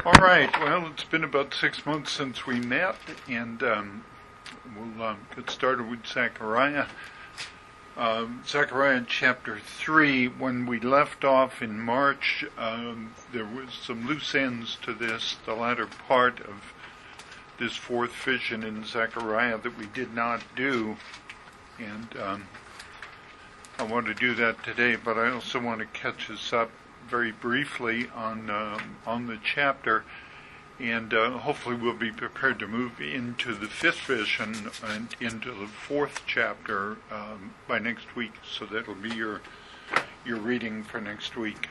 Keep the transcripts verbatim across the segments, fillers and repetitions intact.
All right, well, it's been about six months since we met, and um, we'll um, get started with Zechariah. Um, Zechariah chapter three, when we left off in March, um, there was some loose ends to this, the latter part of this fourth vision in Zechariah that we did not do, and um, I want to do that today, but I also want to catch us up very briefly on uh, on the chapter, and uh, hopefully we'll be prepared to move into the fifth vision and into the fourth chapter um, by next week. So that'll be your your reading for next week.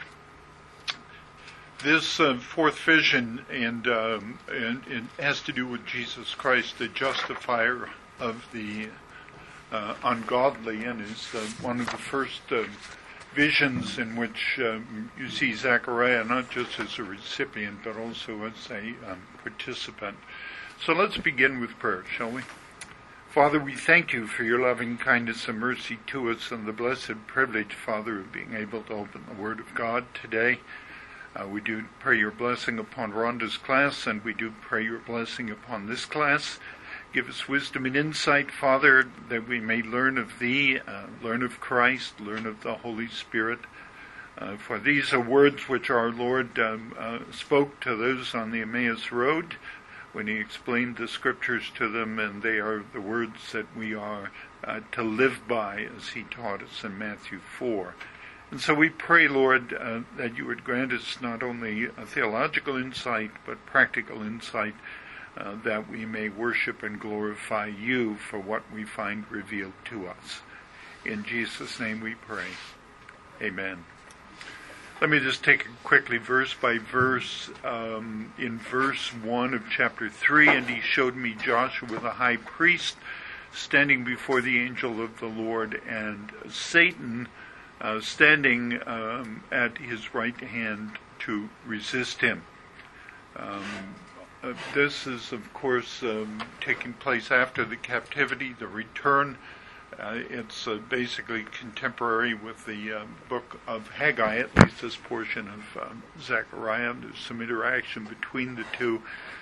This uh, fourth vision, and, um, and it has to do with Jesus Christ, the justifier of the uh, ungodly, and is uh, one of the first Uh, visions in which um, you see Zechariah not just as a recipient but also as a um, participant. So let's begin with prayer, shall we? Father, we thank you for your loving kindness and mercy to us and the blessed privilege, Father, of being able to open the Word of God today. Uh, we do pray your blessing upon Rhonda's class, and we do pray your blessing upon this class. Give us wisdom and insight, Father, that we may learn of Thee, uh, learn of Christ, learn of the Holy Spirit. Uh, for these are words which our Lord um, uh, spoke to those on the Emmaus Road when He explained the Scriptures to them, and they are the words that we are uh, to live by as He taught us in Matthew four. And so we pray, Lord, uh, that you would grant us not only a theological insight, but practical insight, Uh, that we may worship and glorify you for what we find revealed to us. In Jesus' name we pray. Amen. Let me just take it quickly verse by verse. Um, in verse one of chapter three, and he showed me Joshua the high priest standing before the angel of the Lord, and Satan uh, standing um, at his right hand to resist him. Um, Uh, this is, of course, um, taking place after the captivity, the return. Uh, it's uh, basically contemporary with the uh, book of Haggai, at least this portion of um, Zechariah. There's some interaction between the two.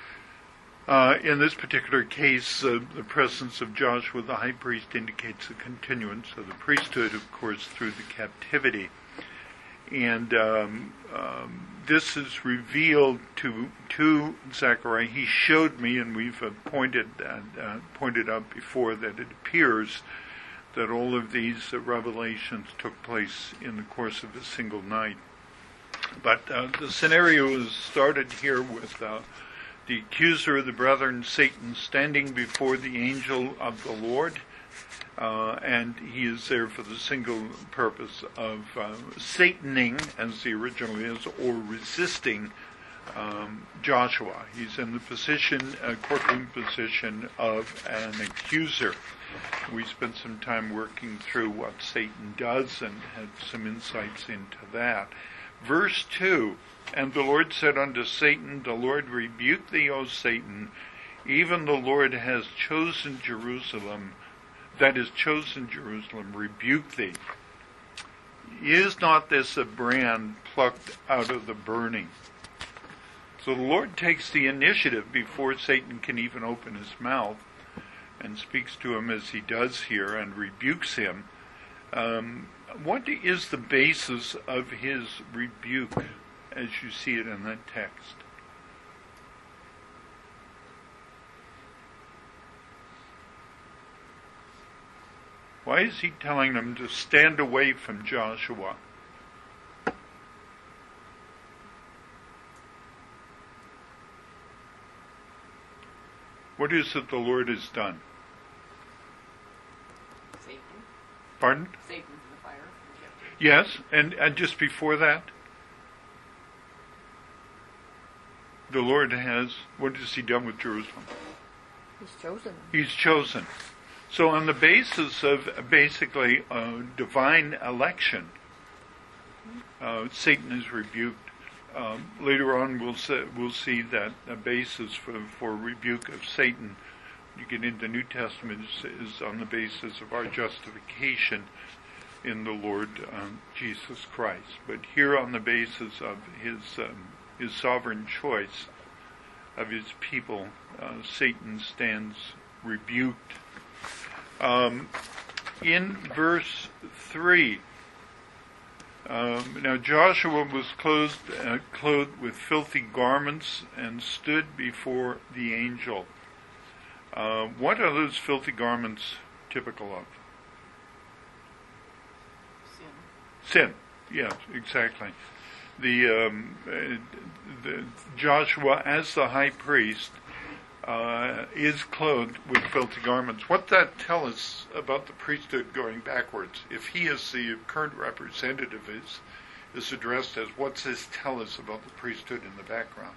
Uh, in this particular case, uh, the presence of Joshua the high priest indicates the continuance of the priesthood, of course, through the captivity. And um, um, this is revealed to to Zechariah. He showed me, and we've uh, pointed uh, pointed out before, that it appears that all of these uh, revelations took place in the course of a single night. But uh, the scenario is started here with uh, the accuser of the brethren, Satan, standing before the angel of the Lord. Uh, and he is there for the single purpose of uh, Sataning, as the original is, or resisting um, Joshua. He's in the position, a courtroom position of an accuser. We spent some time working through what Satan does and had some insights into that. Verse two, and the Lord said unto Satan, the Lord rebuke thee, O Satan, even the Lord has chosen Jerusalem, that is chosen Jerusalem, rebuke thee. Is not this a brand plucked out of the burning? So the Lord takes the initiative before Satan can even open his mouth, and speaks to him as he does here and rebukes him. Um, what is the basis of his rebuke as you see it in that text? Why is he telling them to stand away from Joshua? What is it the Lord has done? Satan. Pardon? Satan's in the fire. Yes, and, and just before that, the Lord has, what has he done with Jerusalem? He's chosen. He's chosen. So on the basis of basically uh, divine election, uh, Satan is rebuked. Um, later on, we'll say, we'll see that a basis for, for rebuke of Satan, you get into the New Testament, is, is on the basis of our justification in the Lord um, Jesus Christ. But here, on the basis of his um, his sovereign choice, of his people, uh, Satan stands rebuked. Um, in verse three, um, now Joshua was clothed, uh, clothed with filthy garments and stood before the angel. Uh, what are those filthy garments typical of? Sin. Sin. Yes, exactly. The, um, uh, the Joshua, as the high priest, uh, is clothed with filthy garments. What does that tell us about the priesthood going backwards? If he is the current representative, is is addressed as, what's this tell us about the priesthood in the background?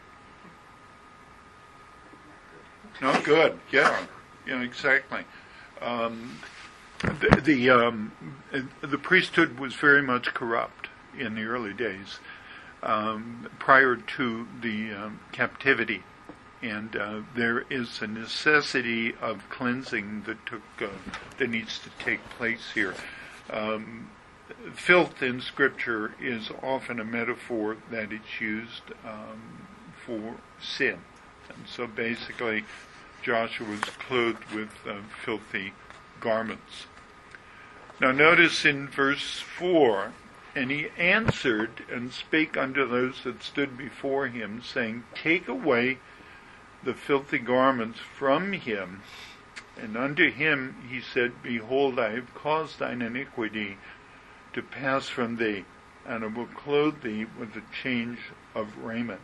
Not good. Yeah. Yeah. Exactly. Um, the the, um, the priesthood was very much corrupt in the early days, um, prior to the um, captivity, and uh, there is a necessity of cleansing that took uh, that needs to take place here. Um, filth in Scripture is often a metaphor that it's used um, for sin. And so basically, Joshua was clothed with uh, filthy garments. Now notice in verse four, and he answered and spake unto those that stood before him, saying, Take away the filthy garments from him. And unto him he said, Behold, I have caused thine iniquity to pass from thee, and I will clothe thee with a change of raiment.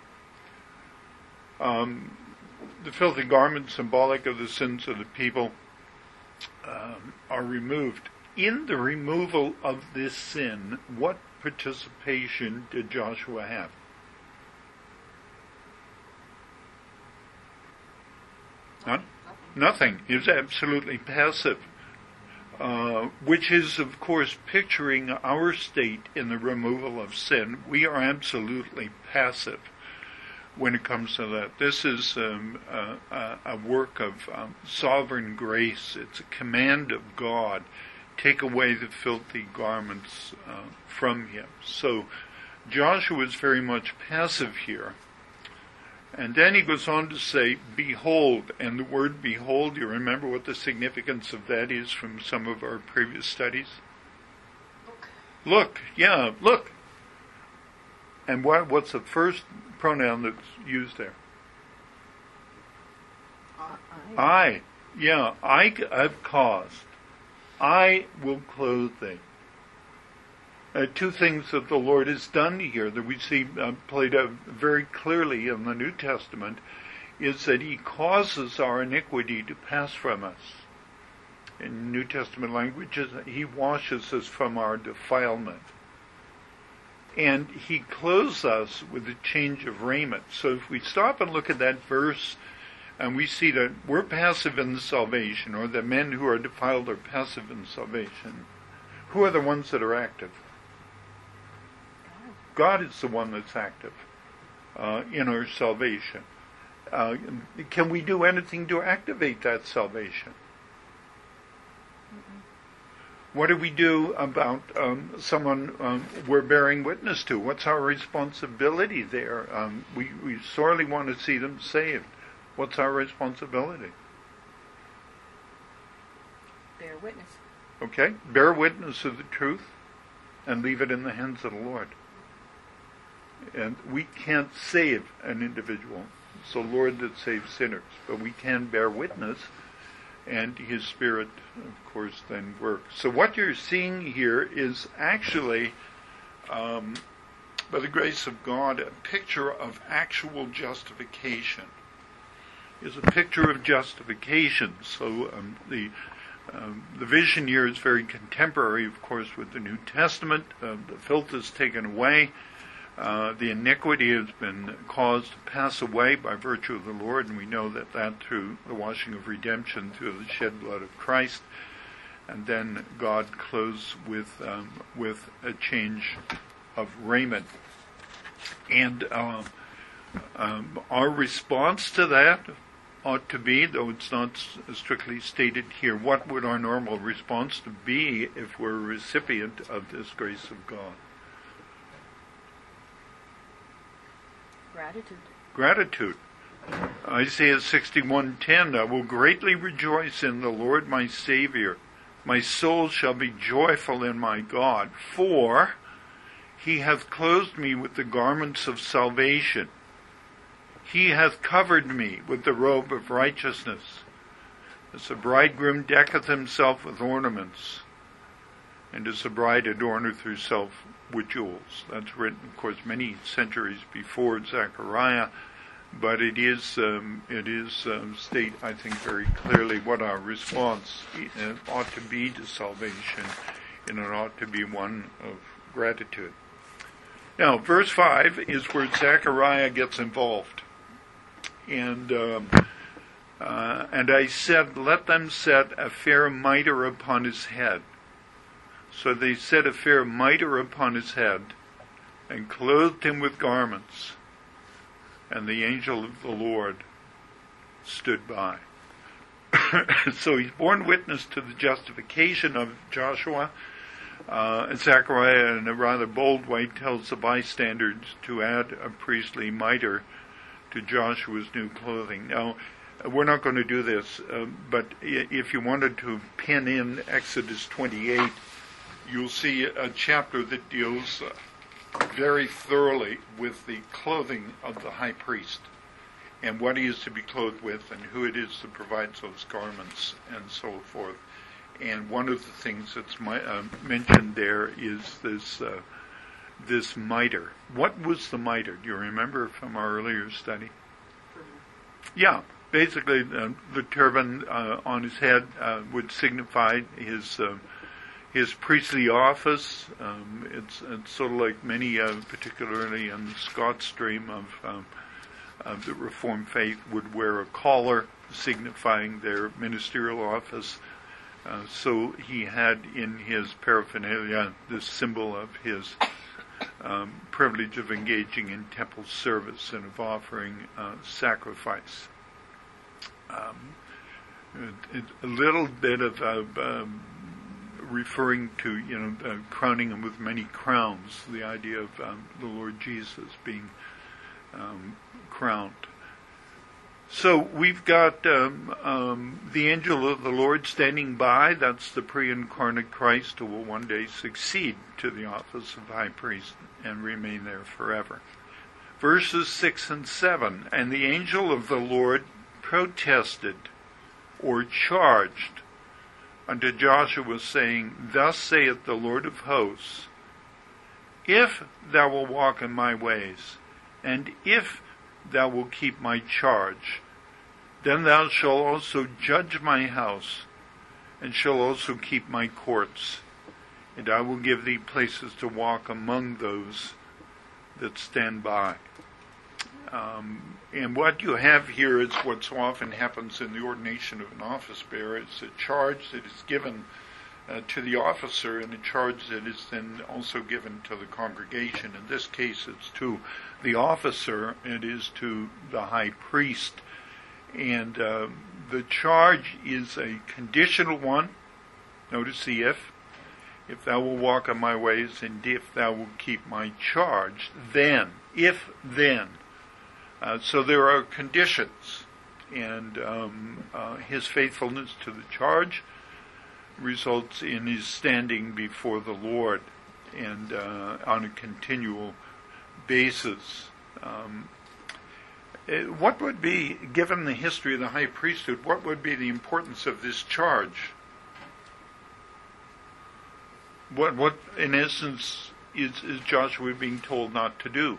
Um, the filthy garments, symbolic of the sins of the people, um, are removed. In the removal of this sin, what participation did Joshua have? None? Nothing. He was absolutely passive. Uh, which is, of course, picturing our state in the removal of sin. We are absolutely passive when it comes to that. This is um, a, a work of um, sovereign grace. It's a command of God. Take away the filthy garments uh, from him. So Joshua is very much passive here. And then he goes on to say, Behold, and the word behold, you remember what the significance of that is from some of our previous studies? Look. Look, yeah, look. And what, what's the first pronoun that's used there? Uh, I. I. Yeah, I have caused. I will clothe thee. Uh, two things that the Lord has done here that we see uh, played out very clearly in the New Testament is that he causes our iniquity to pass from us. In New Testament language, he washes us from our defilement. And he clothes us with a change of raiment. So if we stop and look at that verse, and we see that we're passive in the salvation, or the men who are defiled are passive in salvation, who are the ones that are active? God is the one that's active uh, in our salvation. Uh, can we do anything to activate that salvation? Mm-hmm. What do we do about um, someone um, we're bearing witness to? What's our responsibility there? Um, we, we sorely want to see them saved. What's our responsibility? Bear witness. Okay, bear witness of the truth and leave it in the hands of the Lord. And we can't save an individual. It's the Lord that saves sinners. But we can bear witness, and His Spirit, of course, then works. So what you're seeing here is actually, um, by the grace of God, a picture of actual justification. Is a picture of justification. So um, the um, the vision here is very contemporary, of course, with the New Testament. Uh, the filth is taken away. Uh, the iniquity has been caused to pass away by virtue of the Lord, and we know that that through the washing of redemption, through the shed blood of Christ, and then God clothes with um, with a change of raiment. And um, um, our response to that ought to be, though it's not strictly stated here, what would our normal response to be if we're a recipient of this grace of God? Gratitude. Gratitude. Isaiah sixty-one ten, I will greatly rejoice in the Lord my Savior. My soul shall be joyful in my God, for he hath clothed me with the garments of salvation. He hath covered me with the robe of righteousness. As a bridegroom decketh himself with ornaments, and as a bride adorneth herself with jewels. That's written, of course, many centuries before Zechariah, but it is um, it is um, state, I think, very clearly what our response uh, ought to be to salvation, and it ought to be one of gratitude. Now, verse five is where Zechariah gets involved. And um, uh, and I said, let them set a fair mitre upon his head. So they set a fair mitre upon his head, and clothed him with garments. And the angel of the Lord stood by. So he's borne witness to the justification of Joshua. Uh, Zechariah, in a rather bold way, tells the bystanders to add a priestly mitre to Joshua's new clothing. Now, we're not going to do this, uh, but if you wanted to pin in Exodus twenty-eight, you'll see a chapter that deals uh, very thoroughly with the clothing of the high priest and what he is to be clothed with and who it is that provides those garments and so forth. And one of the things that's my, uh, mentioned there is this uh, this mitre. What was the mitre? Do you remember from our earlier study? Yeah, basically uh, the turban uh, on his head uh, would signify his uh, his priestly office. Um, it's, it's sort of like many, uh, particularly in the Scots stream of, um, of the Reformed faith, would wear a collar signifying their ministerial office. Uh, so he had in his paraphernalia this symbol of his um, privilege of engaging in temple service and of offering uh, sacrifice. Um, it, it, a little bit of uh, um, referring to, you know, uh, crowning him with many crowns, the idea of um, the Lord Jesus being um, crowned. So we've got um, um, the angel of the Lord standing by. That's the pre-incarnate Christ who will one day succeed to the office of high priest and remain there forever. Verses six and seven, and the angel of the Lord protested or charged unto Joshua, saying, Thus saith the Lord of hosts, if thou wilt walk in my ways, and if thou wilt keep my charge, then thou shalt also judge my house, and shalt also keep my courts, and I will give thee places to walk among those that stand by. Um, and what you have here is what so often happens in the ordination of an office bearer. It's a charge that is given uh, to the officer, and a charge that is then also given to the congregation. In this case, it's to the officer, it is to the high priest. And uh, the charge is a conditional one. Notice the if. If thou wilt walk on my ways, and if thou wilt keep my charge, then, if then. Uh, so there are conditions, and um, uh, his faithfulness to the charge results in his standing before the Lord, and uh, on a continual basis. Um, what would be, given the history of the high priesthood, what would be the importance of this charge? What, what in essence, is, is Joshua being told not to do?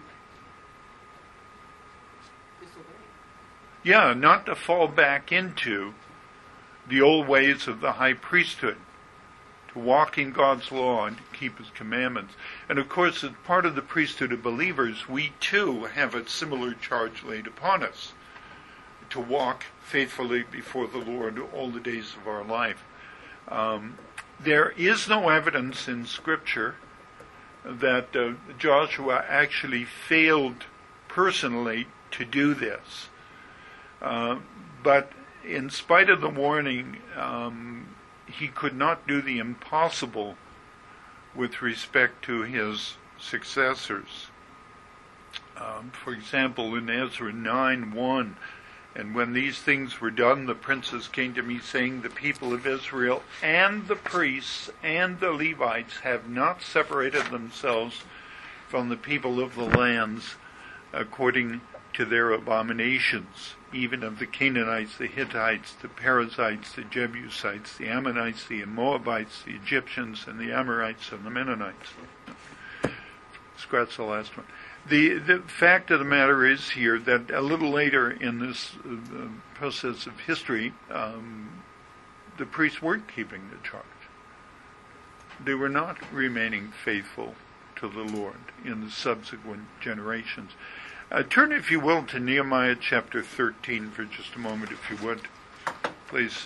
Yeah, not to fall back into the old ways of the high priesthood, to walk in God's law and to keep his commandments. And of course, as part of the priesthood of believers, we too have a similar charge laid upon us, to walk faithfully before the Lord all the days of our life. Um, there is no evidence in Scripture that uh, Joshua actually failed personally to do this. Uh, but in spite of the warning, um, he could not do the impossible with respect to his successors. Um, for example, in Ezra nine one, and when these things were done, the princes came to me, saying, the people of Israel and the priests and the Levites have not separated themselves from the people of the lands according to their abominations, even of the Canaanites, the Hittites, the Perizzites, the Jebusites, the Ammonites, the Moabites, the Egyptians, and the Amorites, and the Mennonites. Scratch the last one. The, the fact of the matter is here that a little later in this uh, process of history, um, the priests weren't keeping the charge. They were not remaining faithful to the Lord in the subsequent generations. Uh, turn, if you will, to Nehemiah chapter thirteen for just a moment, if you would, please.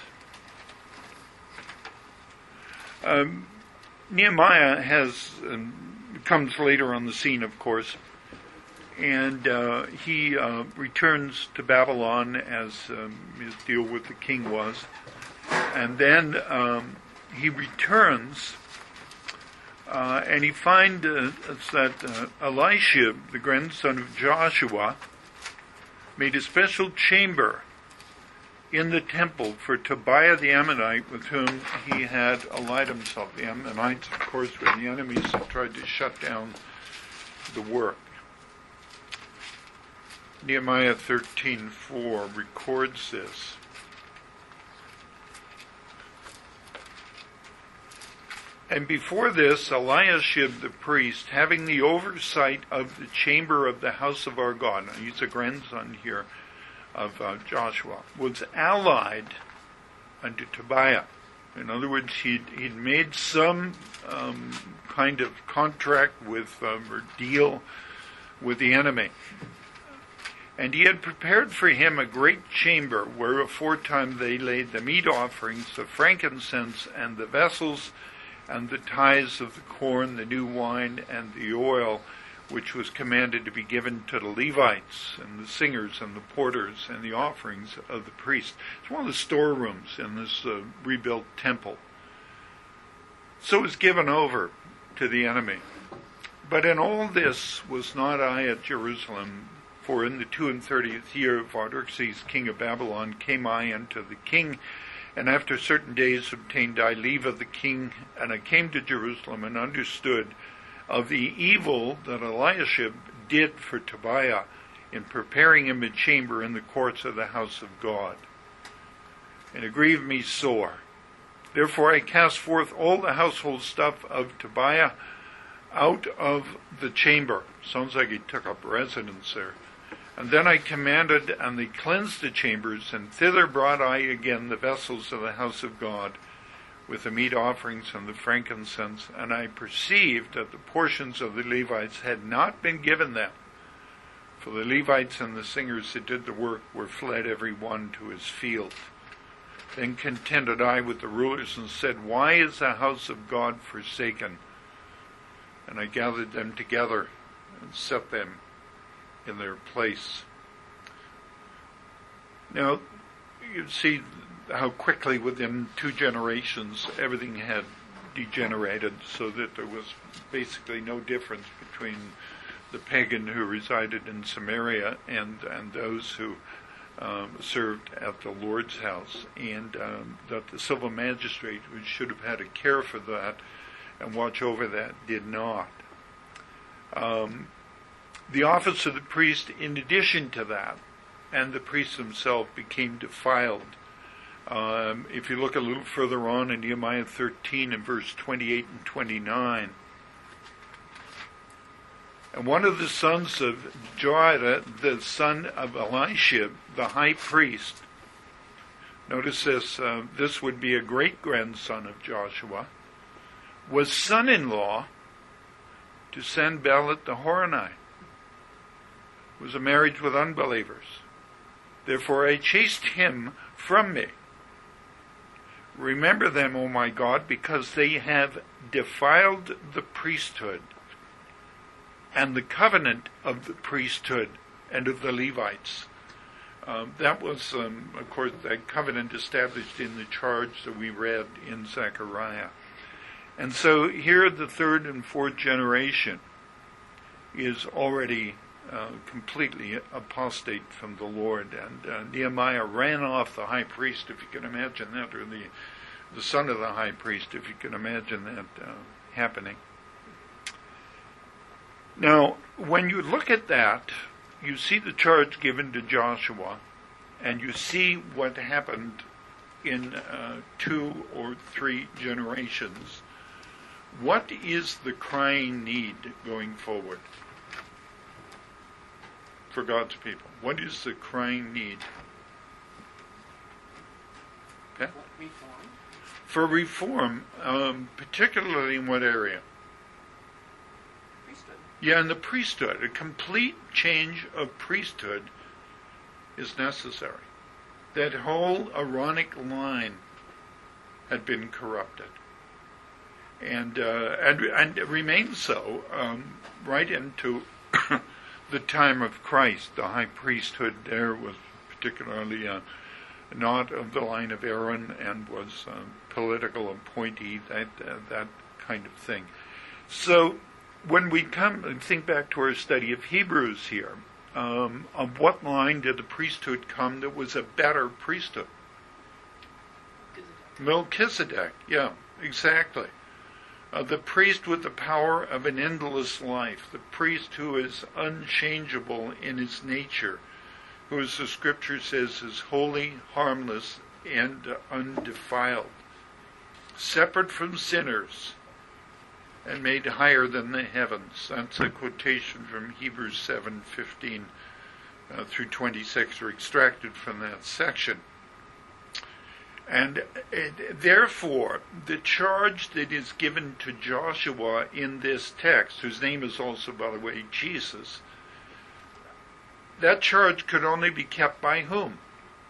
Um, Nehemiah has um, comes later on the scene, of course, and uh, he uh, returns to Babylon as um, his deal with the king was, and then um, he returns. Uh, and he finds uh, that uh, Elisha, the grandson of Joshua, made a special chamber in the temple for Tobiah the Ammonite, with whom he had allied himself. The Ammonites, of course, were the enemies that tried to shut down the work. Nehemiah thirteen four records this. And before this, Eliashib the priest, having the oversight of the chamber of the house of our God, now he's a grandson here of uh, Joshua, was allied unto Tobiah. In other words, he'd, he'd made some um, kind of contract with um, or deal with the enemy. And he had prepared for him a great chamber where aforetime they laid the meat offerings, the frankincense, and the vessels, and the tithes of the corn, the new wine, and the oil, which was commanded to be given to the Levites, and the singers, and the porters, and the offerings of the priests. It's one of the storerooms in this uh, rebuilt temple. So it was given over to the enemy. But in all this was not I at Jerusalem, for in the two and thirtieth year of Artaxerxes, king of Babylon, came I unto the king, and after certain days obtained I leave of the king, and I came to Jerusalem and understood of the evil that Eliashib did for Tobiah in preparing him a chamber in the courts of the house of God. And it grieved me sore. Therefore I cast forth all the household stuff of Tobiah out of the chamber. Sounds like he took up residence there. And then I commanded, and they cleansed the chambers, and thither brought I again the vessels of the house of God, with the meat offerings and the frankincense, and I perceived that the portions of the Levites had not been given them. For the Levites and the singers that did the work were fled every one to his field. Then contended I with the rulers and said, why is the house of God forsaken? And I gathered them together and set them in their place. Now, you see how quickly within two generations everything had degenerated, so that there was basically no difference between the pagan who resided in Samaria and, and those who um, served at the Lord's house, and um, that the civil magistrate, who should have had to care for that and watch over that, did not. Um, The office of the priest, in addition to that, and the priests themselves became defiled. Um, if you look a little further on in Nehemiah thirteen and verse twenty-eight and twenty-nine, and one of the sons of Joiada, the son of Eliashib, the high priest, notice this, uh, this would be a great-grandson of Joshua, was son-in-law to Sanballat the Horonite. Was a marriage with unbelievers. Therefore I chased him from me. Remember them, O my God, because they have defiled the priesthood and the covenant of the priesthood and of the Levites. Um, that was, um, of course, that covenant established in the charge that we read in Zechariah. And so here the third and fourth generation is already uh, completely apostate from the Lord. And uh, Nehemiah ran off the high priest, if you can imagine that, or the, the son of the high priest, if you can imagine that uh, happening. Now, when you look at that, you see the charge given to Joshua, and you see what happened in uh, two or three generations. What is the crying need going forward for God's people? What is the crying need? Okay? Reform. For reform, um, particularly in what area? Priesthood. Yeah, in the priesthood. A complete change of priesthood is necessary. That whole Aaronic line had been corrupted. And, uh, and and it remains so um, right into the time of Christ. The high priesthood there was particularly uh, not of the line of Aaron and was a political appointee, that uh, that kind of thing. So when we come and think back to our study of Hebrews here, um, of what line did the priesthood come that was a better priesthood? Melchizedek, yeah, exactly. Uh, the priest with the power of an endless life, the priest who is unchangeable in his nature, who, as the scripture says, is holy, harmless, and uh, undefiled, separate from sinners, and made higher than the heavens. That's a quotation from Hebrews seven fifteen uh, through twenty-six, or extracted from that section. And uh, therefore, the charge that is given to Joshua in this text, whose name is also, by the way, Jesus, that charge could only be kept by whom?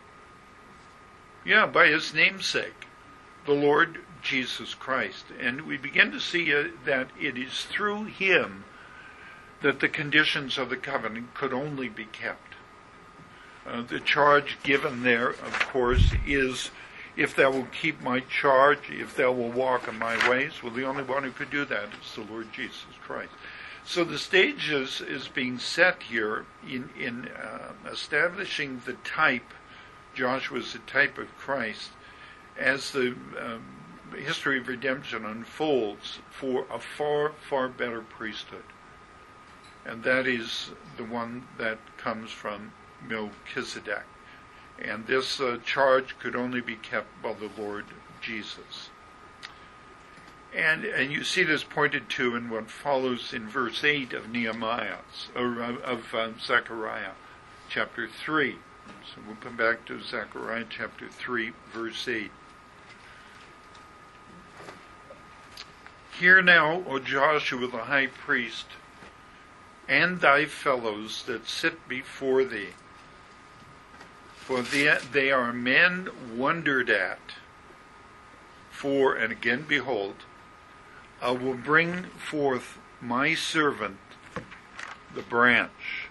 Yeah, by his namesake, the Lord Jesus Christ. And we begin to see uh, that it is through him that the conditions of the covenant could only be kept. Uh, the charge given there, of course, is, if thou will keep my charge, if thou will walk in my ways. Well, the only one who could do that is the Lord Jesus Christ. So the stage is, is being set here in, in uh, establishing the type. Joshua is the type of Christ, as the um, history of redemption unfolds for a far, far better priesthood. And that is the one that comes from Melchizedek. And this uh, charge could only be kept by the Lord Jesus. And and you see this pointed to in what follows in verse eight of Nehemiah, or of, of um, Zechariah, chapter three. So we'll come back to Zechariah chapter three, verse eight. Hear now, O Joshua the high priest, and thy fellows that sit before thee, for they, they are men wondered at. For, and again, behold, I will bring forth my servant, the branch.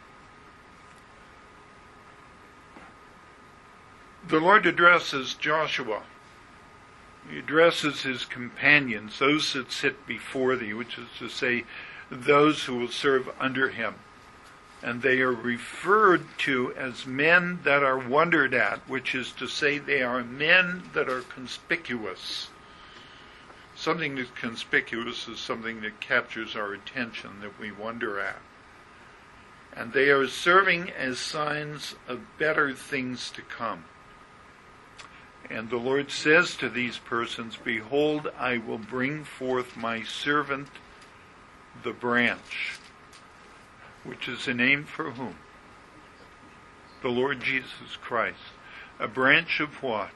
The Lord addresses Joshua. He addresses his companions, those that sit before thee, which is to say, those who will serve under him. And they are referred to as men that are wondered at, which is to say they are men that are conspicuous. Something that's conspicuous is something that captures our attention, that we wonder at. And they are serving as signs of better things to come. And the Lord says to these persons, behold, I will bring forth my servant, the branch, which is a name for whom? The Lord Jesus Christ. A branch of what?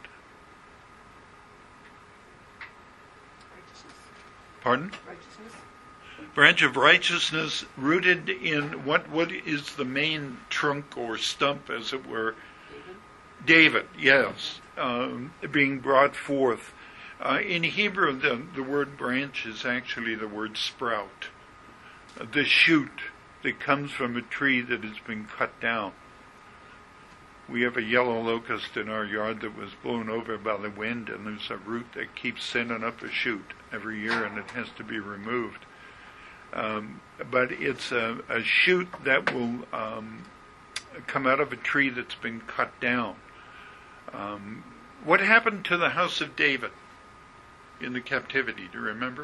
Righteousness. Pardon? Righteousness. Branch of righteousness, rooted in what, what is the main trunk or stump, as it were? David. David, yes, um, being brought forth. Uh, in Hebrew, the, the word branch is actually the word sprout. Uh, the shoot that comes from a tree that has been cut down. We have a yellow locust in our yard that was blown over by the wind, and there's a root that keeps sending up a shoot every year, and it has to be removed. Um, but it's a, a shoot that will um, come out of a tree that's been cut down. Um, what happened to the house of David in the captivity? Do you remember?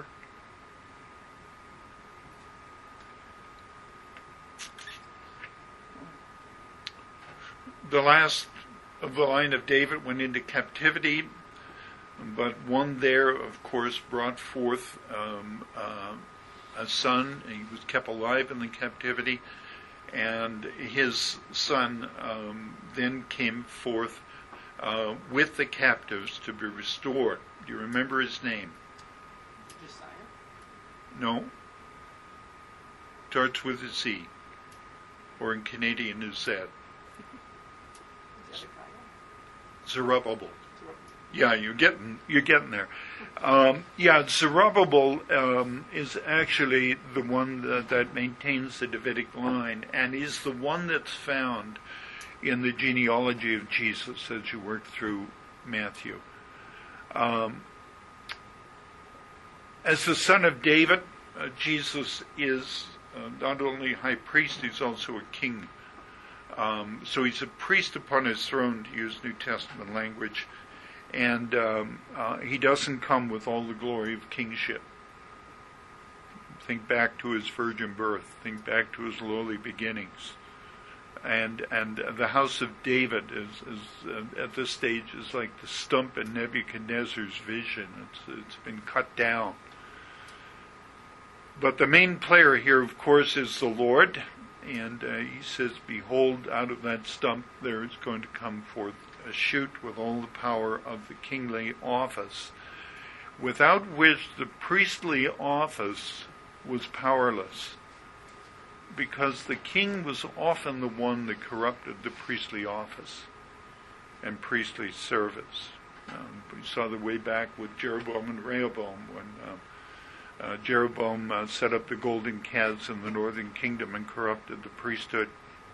The last of the line of David went into captivity, but one there, of course, brought forth um, uh, a son. He was kept alive in the captivity, and his son um, then came forth uh, with the captives to be restored. Do you remember his name? Josiah? No. Starts with a Z, or in Canadian is Z. Zerubbabel. Yeah, you're getting you're getting there. Um, yeah, Zerubbabel um, is actually the one that, that maintains the Davidic line, and is the one that's found in the genealogy of Jesus as you work through Matthew. Um, as the son of David, uh, Jesus is uh, not only high priest, he's also a king. Um, so he's a priest upon his throne, to use New Testament language, and um, uh, he doesn't come with all the glory of kingship. Think back to his virgin birth. Think back to his lowly beginnings. And and the house of David is, is uh, at this stage is like the stump in Nebuchadnezzar's vision. It's it's been cut down. But the main player here, of course, is the Lord. And uh, he says, behold, out of that stump there is going to come forth a shoot with all the power of the kingly office, without which the priestly office was powerless, because the king was often the one that corrupted the priestly office and priestly service. Um, we saw the way back with Jeroboam and Rehoboam when uh, Uh, Jeroboam uh, set up the golden calves in the northern kingdom and corrupted the priesthood.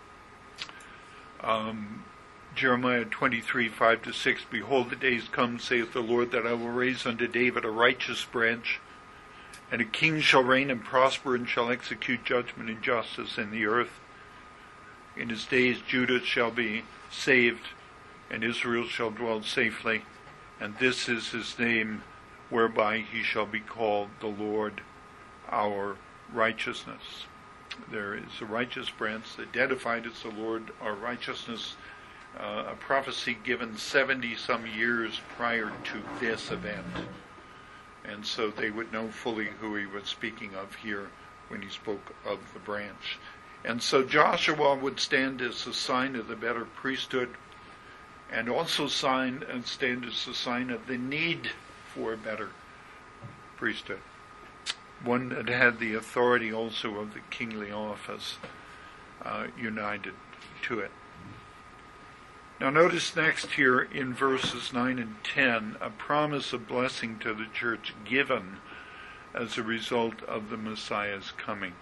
Um, Jeremiah twenty-three, five to six, behold, the days come, saith the Lord, that I will raise unto David a righteous branch, and a king shall reign and prosper, and shall execute judgment and justice in the earth. In his days Judah shall be saved, and Israel shall dwell safely, and this is his name, whereby he shall be called the Lord our righteousness. There is a righteous branch identified as the Lord our righteousness, uh, a prophecy given seventy some years prior to this event. And so they would know fully who he was speaking of here when he spoke of the branch. And so Joshua would stand as a sign of the better priesthood, and also sign and stand as a sign of the need for a better priesthood, one that had the authority also of the kingly office uh, united to it. Now notice next here in verses nine and ten, a promise of blessing to the church given as a result of the Messiah's coming.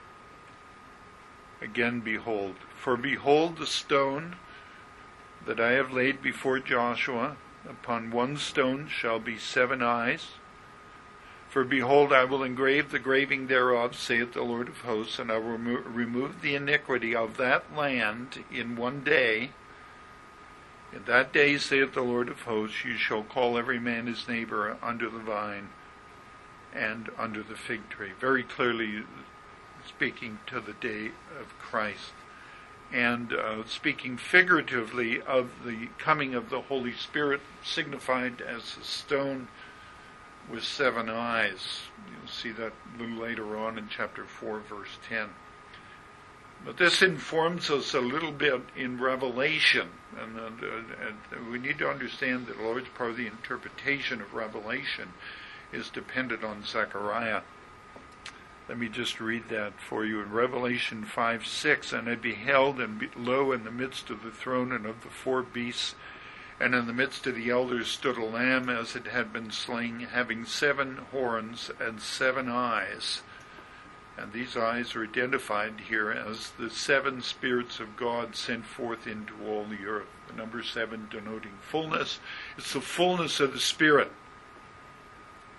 Again, behold, for behold the stone that I have laid before Joshua, upon one stone shall be seven eyes. For behold, I will engrave the graving thereof, saith the Lord of hosts, and I will remo- remove the iniquity of that land in one day. In that day, saith the Lord of hosts, you shall call every man his neighbor under the vine and under the fig tree. Very clearly speaking to the day of Christ. And uh, speaking figuratively of the coming of the Holy Spirit, signified as a stone with seven eyes. You'll see that a little later on in chapter four, verse ten. But this informs us a little bit in Revelation, and, uh, and we need to understand that a large part of the interpretation of Revelation is dependent on Zechariah. Let me just read that for you in Revelation five six. And I beheld, and lo, in the midst of the throne and of the four beasts, and in the midst of the elders stood a lamb as it had been slain, having seven horns and seven eyes. And these eyes are identified here as the seven spirits of God sent forth into all the earth. The number seven denoting fullness. It's the fullness of the Spirit.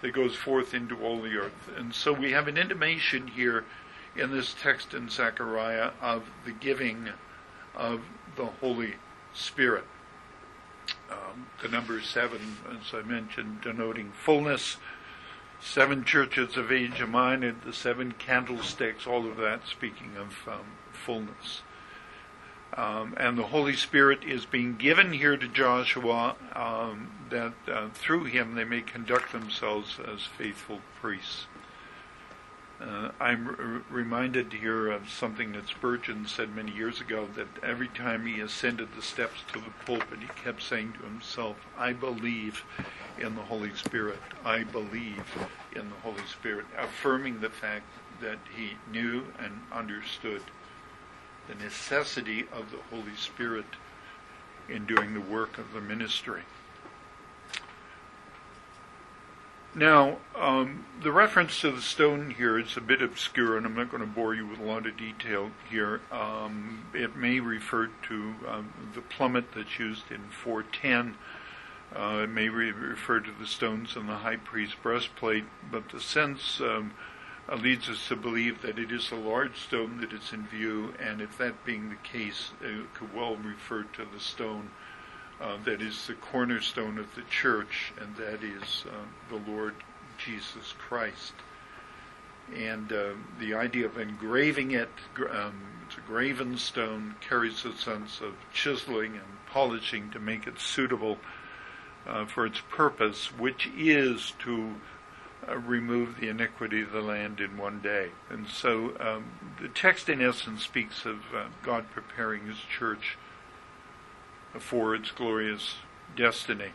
that goes forth into all the earth. And so we have an intimation here in this text in Zechariah of the giving of the Holy Spirit. Um, the number seven, as I mentioned, denoting fullness. Seven churches of Asia Minor, the seven candlesticks, all of that speaking of um, fullness. Um, and the Holy Spirit is being given here to Joshua um, that uh, through him they may conduct themselves as faithful priests. Uh, I'm r- reminded here of something that Spurgeon said many years ago, that every time he ascended the steps to the pulpit, he kept saying to himself, I believe in the Holy Spirit. I believe in the Holy Spirit, affirming the fact that he knew and understood the necessity of the Holy Spirit in doing the work of the ministry. Now, um, the reference to the stone here is a bit obscure, and I'm not going to bore you with a lot of detail here. Um, it may refer to um, the plummet that's used in four ten. Uh, it may re- refer to the stones in the high priest's breastplate, but the sense um, uh, leads us to believe that it is a large stone that is in view, and if that being the case, it could well refer to the stone uh, that is the cornerstone of the church, and that is uh, the Lord Jesus Christ. And uh, the idea of engraving it, um, it's a graven stone, carries a sense of chiseling and polishing to make it suitable uh, for its purpose, which is to uh, remove the iniquity of the land in one day. And so um, the text in essence speaks of uh, God preparing his church for its glorious destiny.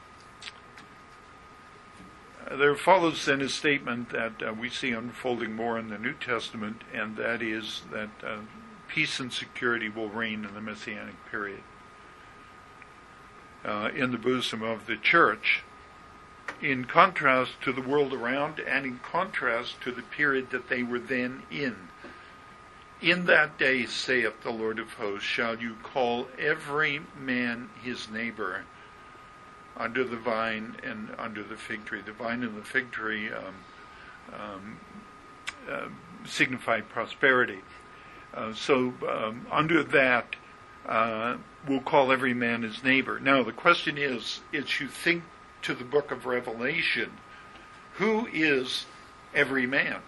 Uh, there follows then a statement that uh, we see unfolding more in the New Testament, and that is that uh, peace and security will reign in the Messianic period uh, in the bosom of the church, in contrast to the world around and in contrast to the period that they were then in. In that day, saith the Lord of hosts, shall you call every man his neighbor under the vine and under the fig tree. The vine and the fig tree um, um, uh, signify prosperity. Uh, so um, under that, uh, we'll call every man his neighbor. Now the question is, as you think to the book of Revelation, who is every man?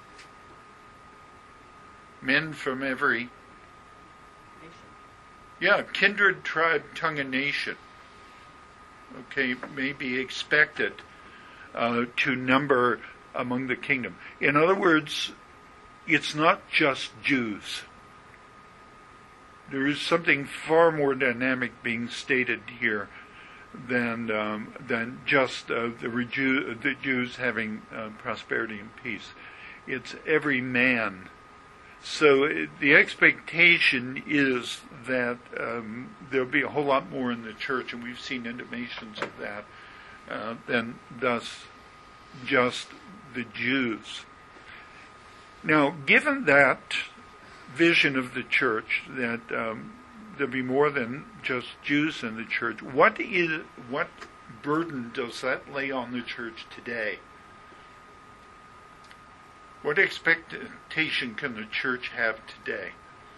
Men from every Nation. Yeah, kindred, tribe, tongue, and nation. Okay, may be expected uh, to number among the kingdom. In other words, it's not just Jews. There is something far more dynamic being stated here than um, than just uh, the, Reju- the Jews having uh, prosperity and peace. It's every man. So the expectation is that um, there'll be a whole lot more in the church, and we've seen intimations of that, uh, than thus just the Jews. Now, given that vision of the church, that um, there'll be more than just Jews in the church, what is what burden does that lay on the church today? What expectation can the church have today?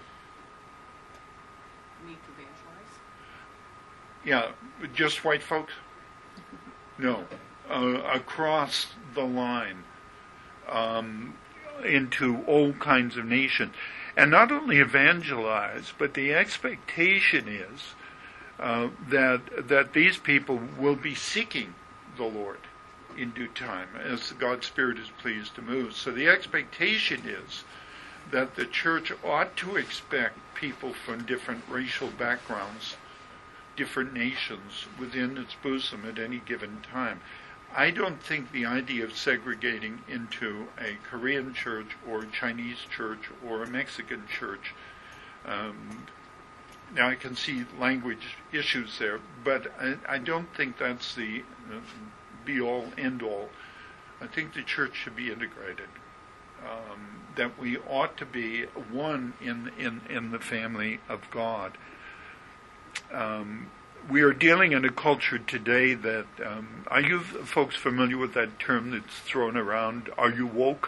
Need to evangelize. Yeah, just white folks? No. Uh, across the line um, into all kinds of nations. And not only evangelize, but the expectation is uh, that that these people will be seeking the Lord in due time, as God's Spirit is pleased to move. So the expectation is that the church ought to expect people from different racial backgrounds, different nations within its bosom at any given time. I don't think the idea of segregating into a Korean church or a Chinese church or a Mexican church, um, now I can see language issues there, but I, I don't think that's the uh, be-all, end-all. I think the church should be integrated. Um, that we ought to be one in in, in the family of God. Um, we are dealing in a culture today that, um, are you folks familiar with that term that's thrown around? Are you woke?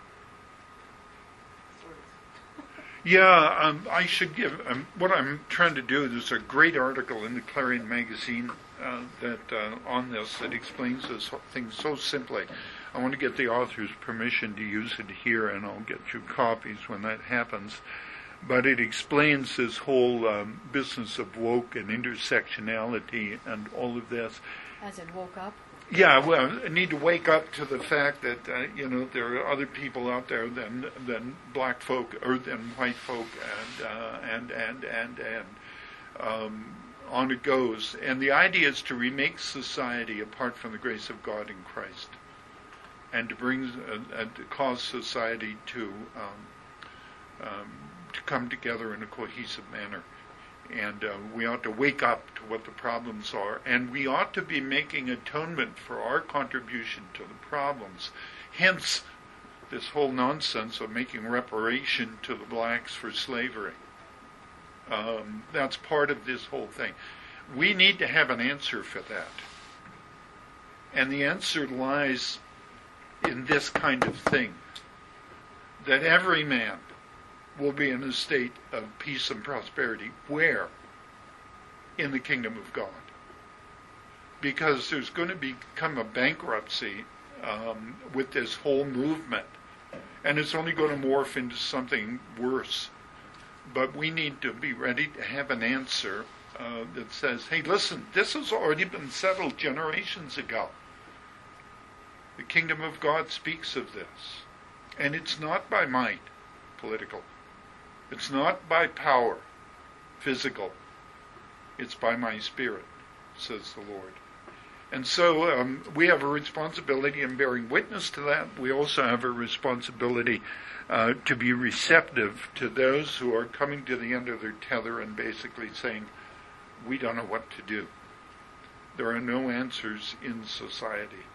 Sort of. Yeah, um, I should give, um, what I'm trying to do, there's a great article in the Clarion magazine uh, that uh, on this that explains this thing so simply. I want to get the author's permission to use it here, and I'll get you copies when that happens. But it explains this whole um, business of woke and intersectionality and all of this. As in woke up? Yeah, well, I need to wake up to the fact that, uh, you know, there are other people out there than than black folk or than white folk, and uh, and and and and um, on it goes. And the idea is to remake society apart from the grace of God in Christ, and to bring uh, and to cause society to um, um, to come together in a cohesive manner. And uh, we ought to wake up to what the problems are, and we ought to be making atonement for our contribution to the problems. Hence, this whole nonsense of making reparation to the blacks for slavery. Um, that's part of this whole thing. We need to have an answer for that. And the answer lies in this kind of thing, that every man will be in a state of peace and prosperity. Where? In the kingdom of God. Because there's going to become a bankruptcy um, with this whole movement. And it's only going to morph into something worse. But we need to be ready to have an answer uh, that says, hey, listen, this has already been settled generations ago. The kingdom of God speaks of this. And it's not by might, political. It's not by power, physical. It's by my Spirit, says the Lord. And so um, we have a responsibility in bearing witness to that. We also have a responsibility uh, to be receptive to those who are coming to the end of their tether and basically saying, we don't know what to do. There are no answers in society.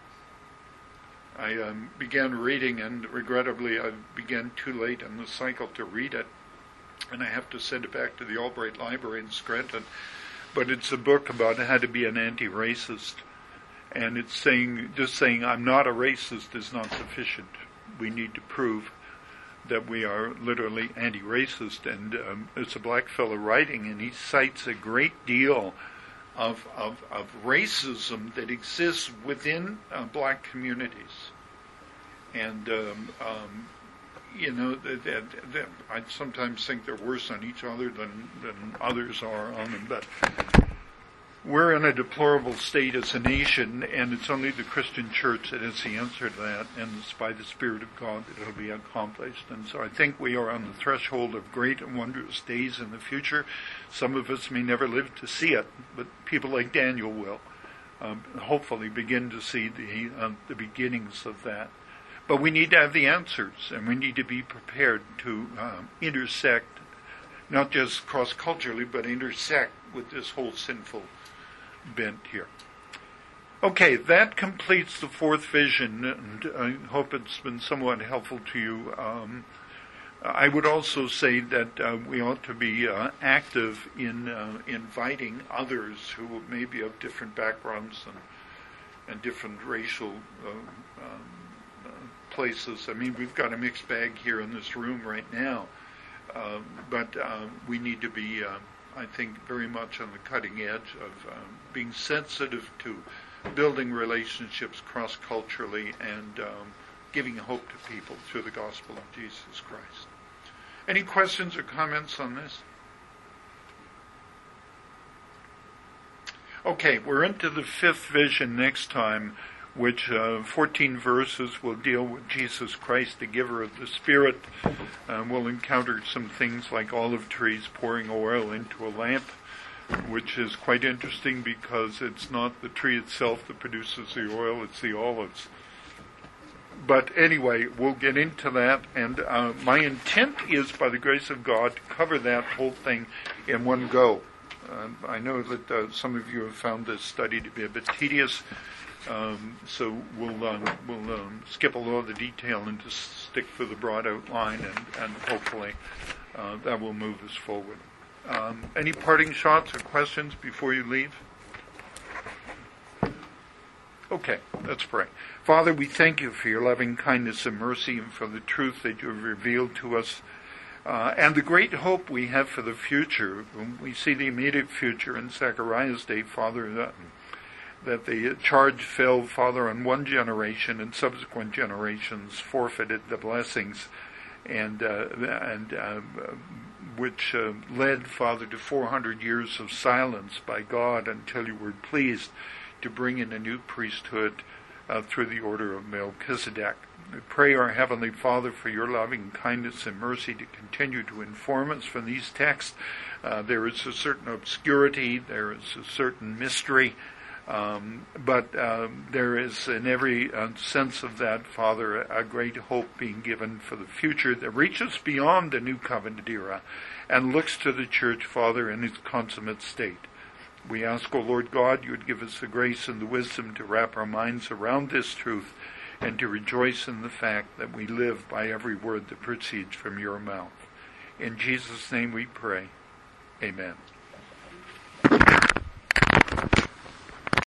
I um, began reading, and regrettably I began too late in the cycle to read it, and I have to send it back to the Albright Library in Scranton. But it's a book about how to be an anti-racist, and it's saying, just saying I'm not a racist is not sufficient. We need to prove that we are literally anti-racist, and um, it's a black fellow writing, and he cites a great deal of of, of racism that exists within uh, black communities, and um, um, you know, that, that, that I sometimes think they're worse on each other than, than others are on them. But we're in a deplorable state as a nation, and it's only the Christian church that has the answer to that, and it's by the Spirit of God that it'll be accomplished. And so I think we are on the threshold of great and wondrous days in the future. Some of us may never live to see it, but people like Daniel will um, hopefully begin to see the uh, the beginnings of that. But we need to have the answers, and we need to be prepared to um, intersect, not just cross-culturally, but intersect with this whole sinful bent here. Okay, that completes the fourth vision, and I hope it's been somewhat helpful to you. Um, I would also say that uh, we ought to be uh, active in uh, inviting others who may be of different backgrounds and, and different racial uh, um, places. I mean, we've got a mixed bag here in this room right now, uh, but uh, we need to be, uh, I think, very much on the cutting edge of uh, being sensitive to building relationships cross-culturally and um, giving hope to people through the gospel of Jesus Christ. Any questions or comments on this? Okay, we're into the fifth vision next time, which uh, fourteen verses will deal with Jesus Christ, the giver of the Spirit. Uh, we'll encounter some things like olive trees pouring oil into a lamp, which is quite interesting because it's not the tree itself that produces the oil, it's the olives. But anyway, we'll get into that, and uh, my intent is, by the grace of God, to cover that whole thing in one go. Uh, I know that uh, some of you have found this study to be a bit tedious. Um, so we'll um, we'll um, skip a lot of the detail and just stick to the broad outline, and, and hopefully uh, that will move us forward. Um, any parting shots or questions before you leave? Okay, let's pray. Father, we thank you for your loving kindness and mercy and for the truth that you have revealed to us uh, and the great hope we have for the future. When we see the immediate future in Zechariah's day, Father, that, that the charge fell, Father, on one generation and subsequent generations forfeited the blessings and uh, and uh, which uh, led, Father, to four hundred years of silence by God until you were pleased to bring in a new priesthood uh, through the order of Melchizedek. We pray, our Heavenly Father, for your loving kindness and mercy to continue to inform us from these texts. Uh, there is a certain obscurity, there is a certain mystery, um, but uh, there is in every uh, sense of that, Father, a great hope being given for the future that reaches beyond the New Covenant era and looks to the church, Father, in its consummate state. We ask, O Lord God, you would give us the grace and the wisdom to wrap our minds around this truth and to rejoice in the fact that we live by every word that proceeds from your mouth. In Jesus' name we pray. Amen.